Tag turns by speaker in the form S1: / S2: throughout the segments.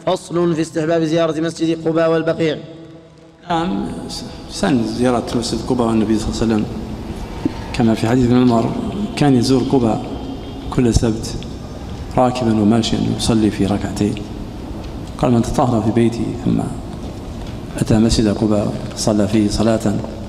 S1: فصل في استحباب زيارة مسجد قباء والبقيع.
S2: نعم، سن زيارة مسجد قباء، والنبي صلى الله عليه وسلم كما في حديث ابن عمر كان يزور قباء كل سبت راكبا وماشيا يصلي في ركعتين. قال: من تطهر في بيتي ثم أتى مسجد قباء صلى فيه صلاة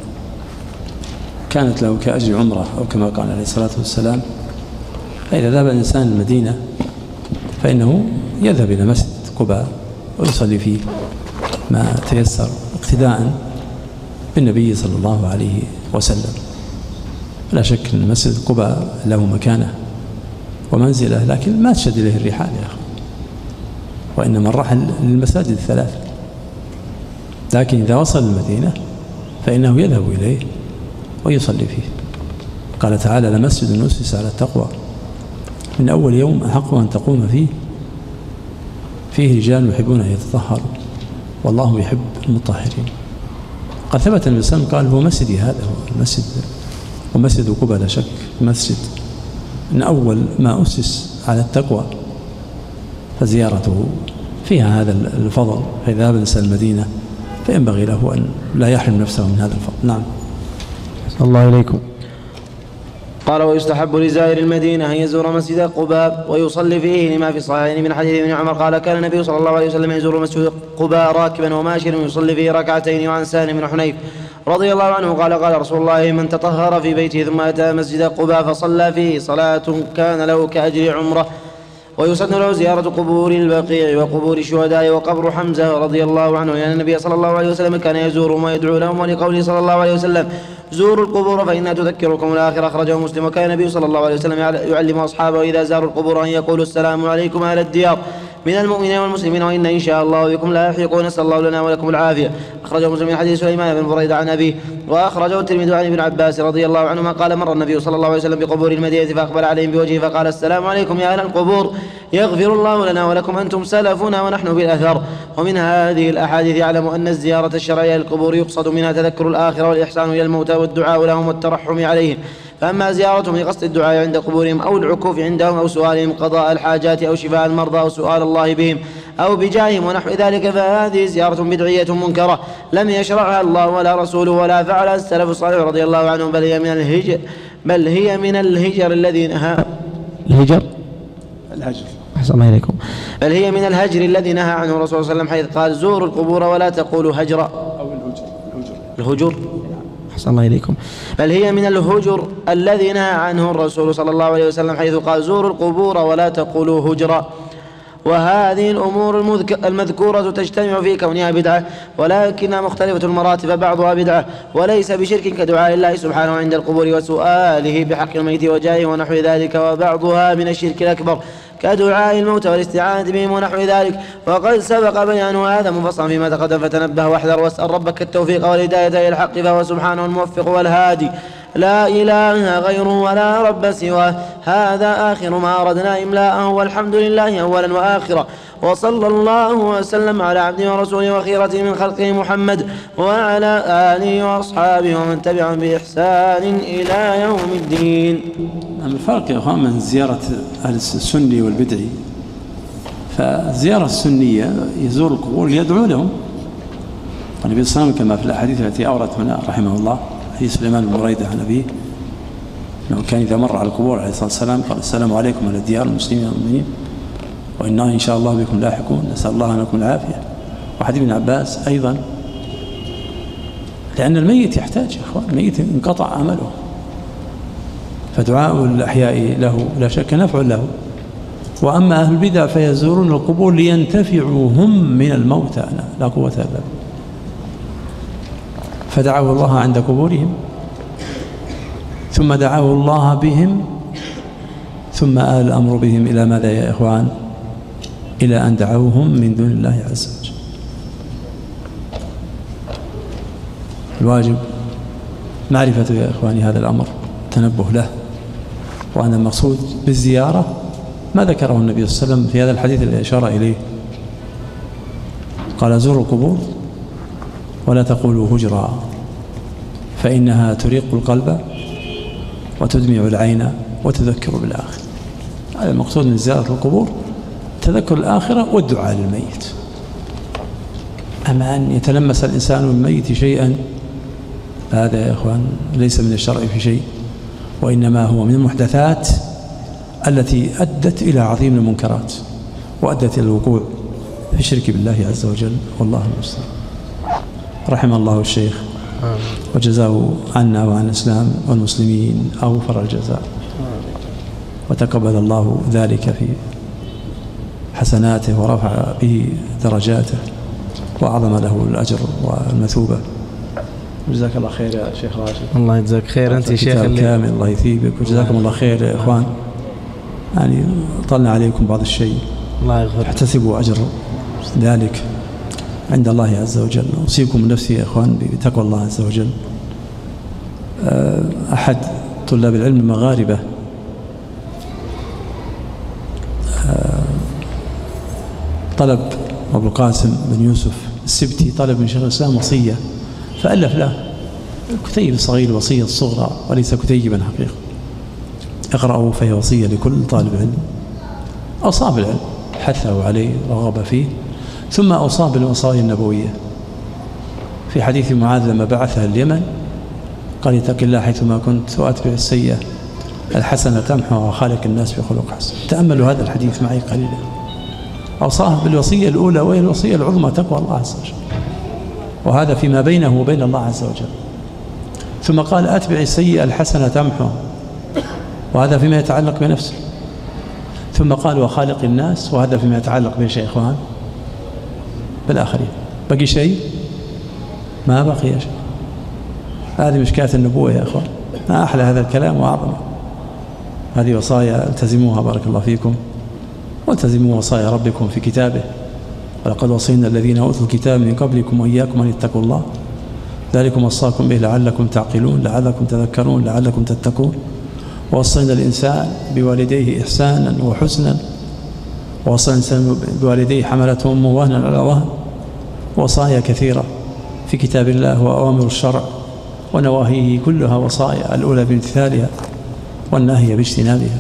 S2: كانت له كأجر عمره، أو كما قال عليه الصلاة والسلام. فإذا ذهب الإنسان المدينة فإنه يذهب إلى مسجد قباء ويصلي فيه ما تيسر اقتداء بالنبي صلى الله عليه وسلم. لا شك أن مسجد قباء له مكانه ومنزله، لكن ما تشد إليه الرحال يا أخي، وإنما الرحل للمساجد الثلاث. لكن إذا وصل المدينة فإنه يذهب إليه ويصلي فيه. قال تعالى: لمسجد أسس على التقوى من أول يوم أحق أن تقوم فيه رجال يحبون أن يتطهروا والله يحب المطهرين. قد ثبت النبي صلى الله عليه وسلم قال: هو مسجدي، هذا هو المسجد، ومسجد قباء لا شك مسجد من أول ما أسس على التقوى، فزيارته فيها هذا الفضل. فإذا ذهب الإنسان المدينة فينبغي له أن لا يحرم نفسه من هذا الفضل. نعم.
S3: الله إليكم.
S1: قال: ويستحب لزائر المدينة أن يزور مسجد قباء ويصلي فيه لما في الصحيحين من حديث ابن عمر قال: كان النبي صلى الله عليه وسلم يزور مسجد قباء راكبا وماشيا ويصلي فيه ركعتين. وعن سالم بن حنيف رضي الله عنه قال: قال رسول الله: من تطهر في بيته ثم أتى مسجد قباء فصلى فيه صلاة كان له كأجر عمره. ويسن له زيارة قبور البقيع وقبور الشهداء وقبر حمزة رضي الله عنه، لأن النبي صلى الله عليه وسلم كان يزورهم ويدعو لهم، ولقوله صلى الله عليه وسلم: زوروا القبور فإنها تذكركم الآخرة، أخرجه مسلم. وكان النبي صلى الله عليه وسلم يعلم أصحابه إذا زاروا القبور أن يقولوا: السلام عليكم أهل الديار من المؤمنين والمسلمين، وإن إن شاء الله بكم لاحقون، نسأل الله لنا ولكم العافية. أخرجه مسلم من حديث سليمان بن بريدة عن أبيه. وأخرجه الترمذي عن ابن عباس رضي الله عنهما قال: مر النبي صلى الله عليه وسلم بقبور المدينة فأقبل عليهم بوجهه فقال: السلام عليكم يا أهل القبور، يغفر الله لنا ولكم، أنتم سلفنا ونحن بالأثر. ومن هذه الأحاديث يعلم أن الزيارة الشرعية للقبور يقصد منها تذكر الآخرة والإحسان إلى الموتى والدعاء لهم والترحم عليهم. فأما زيارتهم لقصد الدعاء عند قبورهم أو العكوف عندهم أو سؤالهم قضاء الحاجات أو شفاء المرضى أو سؤال الله بهم أو بجاههم ونحو ذلك، فهذه زيارة بدعية منكرة لم يشرعها الله ولا رسوله ولا فعلها السلف الصالح رضي الله عنهم، بل هي من الهجر الذي نهى
S3: الهجر أحسن إليكم.
S1: بل هي من الهجر الذي نهى عنه الرسول صلى الله عليه وسلم، حيث قال: زوروا القبور ولا تقولوا هجرا، أو الهجر. أحسن الله إليكم. بل هي من الهجر الذي نهى عنه الرسول صلى الله عليه وسلم، حيث قال: زوروا القبور ولا تقولوا هجرا. وهذه الأمور المذكورة تجتمع في كونها بدعة، ولكنها مختلفة المراتب، بعضها بدعة وليس بشرك كدعاء الله سبحانه عند القبور وسؤاله بحق الميت وجاهه ونحو ذلك، وبعضها من الشرك الأكبر كدعاء الموت والاستعانة بهم ونحو ذلك. وقد سبق بيان هذا مفصلا فيما تقدم، فتنبه واحذر واسأل ربك التوفيق والهداية إلى الحق، فهو سبحانه الموفق والهادي، لا إله غيره ولا رب سواه. هذا آخر ما أردنا إملاءه، والحمد لله أولا وآخرا، وصلى الله وسلم على عبده ورسوله وخيرته من خلقه محمد وعلى آله وأصحابه ومن تبعهم بإحسان إلى يوم الدين.
S2: الفرق يا أخوان من زيارة أهل السني والبدعي، فالزيارة السنية يزور القبور ليدعو لهم، والنبي صلى الله عليه وسلم كما في الأحاديث التي أورد هنا رحمه الله حديث سليمان بن بريدة عن أبيه أنه كان إذا مر على القبور عليه الصلاة والسلام قال: السلام عليكم على ديار المسلمين والمؤمنين وإنا إن شاء الله بكم لاحقون، نسأل الله لكم العافية. وحديث ابن عباس أيضا، لأن الميت يحتاج يا أخوان، الميت انقطع عمله، فدعاء الأحياء له لا شك نفع له. وأما أهل البدع فيزورون القبور لينتفعوا هم من الموتى، لا قوة إلا بالله، فدعوا الله عند قبورهم ثم دعوا الله بهم ثم آل الأمر بهم إلى ماذا يا إخوان؟ إلى أن دعوهم من دون الله عز وجل. الواجب معرفة يا إخواني هذا الأمر، تنبه له، وأن المقصود بالزيارة ما ذكره النبي صلى الله عليه وسلم في هذا الحديث الذي أشار إليه، قال: زوروا القبور ولا تقولوا هجرا فإنها تريق القلب وتدمع العين وتذكر بالآخرة. هذا المقصود من زيارة القبور، تذكر الآخرة والدعاء للميت. أما أن يتلمس الإنسان من الميت شيئا هذا يا إخوان ليس من الشرع في شيء، وإنما هو من المحدثات التي أدت إلى عظيم المنكرات وأدت إلى الوقوع في الشرك بالله عز وجل، والله المستعان. رحم الله الشيخ وجزاه عنا وعن الإسلام والمسلمين أوفر الجزاء، وتقبل الله ذلك في حسناته ورفع به درجاته وأعظم له الأجر والمثوبة. جزاك الله خير يا شيخ راشد.
S3: الله يجزاك خير. أنت شيخ
S2: كامل، الله يثيبك، وجزاكم الله خير يا إخوان. يعني طلنا عليكم بعض الشيء،
S3: الله يغفر.
S2: احتسبوا أجر ذلك عند الله عز وجل. أوصيكم نفسي يا إخوان بتقوى الله عز وجل. أحد طلاب العلم المغاربة طلب أبو القاسم بن يوسف السبتي طلب من شيخ الإسلام وصية، فألف له الكتيب الصغير الوصية الصغرى وليس كتيبا حقيقة، اقرأوا فهي وصية لكل طالب علم. أوصى بالعلم، حثه عليه ورغب فيه، ثم أوصى بالوصايا النبوية. في حديث معاذ لما بعثها اليمن قال اتق الله حيثما كنت وأتبع السيئة الحسنة تمحها وخالق الناس بخلق حسن. تأملوا هذا الحديث معي قليلا. أوصاه بالوصية الأولى وهي الوصية العظمى تقوى الله عز وجل، وهذا فيما بينه وبين الله عز وجل. ثم قال أتبع السيئة الحسنة تمحها، وهذا فيما يتعلق بنفسه. ثم قال وخالق الناس، وهذا فيما يتعلق بشيء إخوان بالآخرين. بقي شيء؟ ما بقي شيء. هذه مشكاة النبوة يا إخوان، ما أحلى هذا الكلام وأعظم. هذه وصايا التزموها بارك الله فيكم، والتزموا وصايا ربكم في كتابه، ولقد وصينا الذين أوتوا الكتاب من قبلكم وإياكم أن اتقوا الله ذلكم وصاكم به لعلكم تعقلون لعلكم تذكرون لعلكم تتقون. ووصينا الإنسان بوالديه إحسانا وحسنا، ووصينا الإنسان بوالديه حملته أمه وهنا على وهن. وصايا كثيرة في كتاب الله وأوامر الشرع ونواهيه كلها وصايا، الأولى بامتثالها والناهية باجتنابها.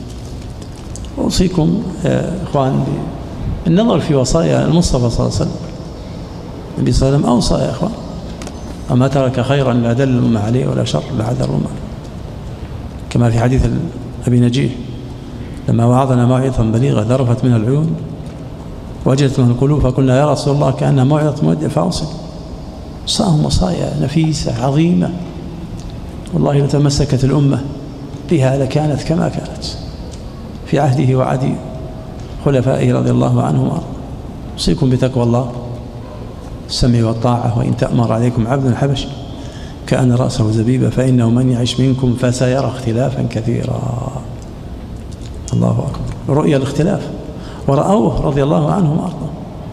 S2: أوصيكم يا إخوان بالنظر في وصايا المصطفى صلى الله عليه وسلم. النبي صلى الله عليه وسلم أوصى يا إخوان، وما ترك خيرا لا دل الأمة عليه ولا شر لا عذر الأمة، كما في حديث أبي نجيح لما وعظنا موعظة بليغة ذرفت منها العيون وجلت منها القلوب، فقلنا يا رسول الله كأنها موعظة مودع فأوصل. صاهم وصايا نفيسة عظيمة، والله لو تمسكت الأمة بها لكانت كما كانت في عهده وعهد خلفائه رضي الله عنهم. أوصيكم بتقوى الله السمع والطاعة، وإن تأمر عليكم عبد حبشي كأن رأسه زبيبة فإنه من يعش منكم فسيرى اختلافا كثيرا. الله أكبر، رؤيا الاختلاف ورأوه رضي الله عنهم وأرضاهم.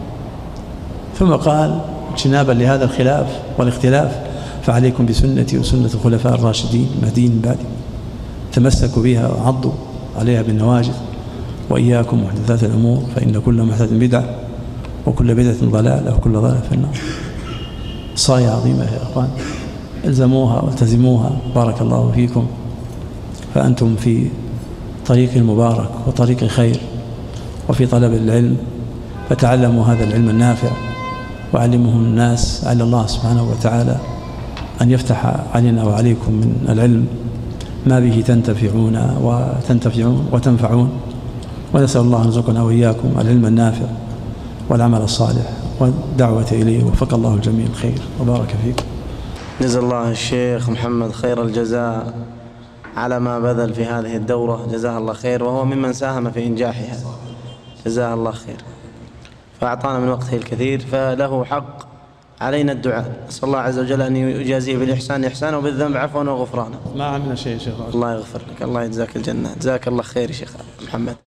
S2: ثم قال اجتنابا لهذا الخلاف والاختلاف فعليكم بسنتي وسنة الخلفاء الراشدين المهديين بعدي، تمسكوا بها وعضوا عليها بالنواجذ، وإياكم محدثات الأمور فإن كل محدث بدعة وكل بدعة ضلالة وكل ضلالة في النار. صايا عظيمة يا إخوان، الزموها والتزموها بارك الله فيكم، فأنتم في طريق مبارك وطريق خير وفي طلب العلم، فتعلموا هذا العلم النافع وعلمه الناس على الله سبحانه وتعالى أن يفتح علينا وعليكم من العلم ما به تنتفعون وتنفعون. ونسأل الله أن يرزقنا وإياكم العلم النافع والعمل الصالح والدعوة إليه، وفق الله الجميع الخير وبارك فيكم.
S1: جزا الله الشيخ محمد خير الجزاء على ما بذل في هذه الدورة، جزاه الله خير، وهو ممن ساهم في إنجاحها، جزاه الله خير، فأعطانا من وقته الكثير، فله حق علينا الدعاء. نسأل الله عز وجل أن يجازيه بالإحسان إحسانا وبالذنب عفوا وغفرانا.
S2: ما عملنا شيء شيخ.
S1: الله يغفر لك، الله يجزاك الجنة، جزاك الله خير شيخ محمد.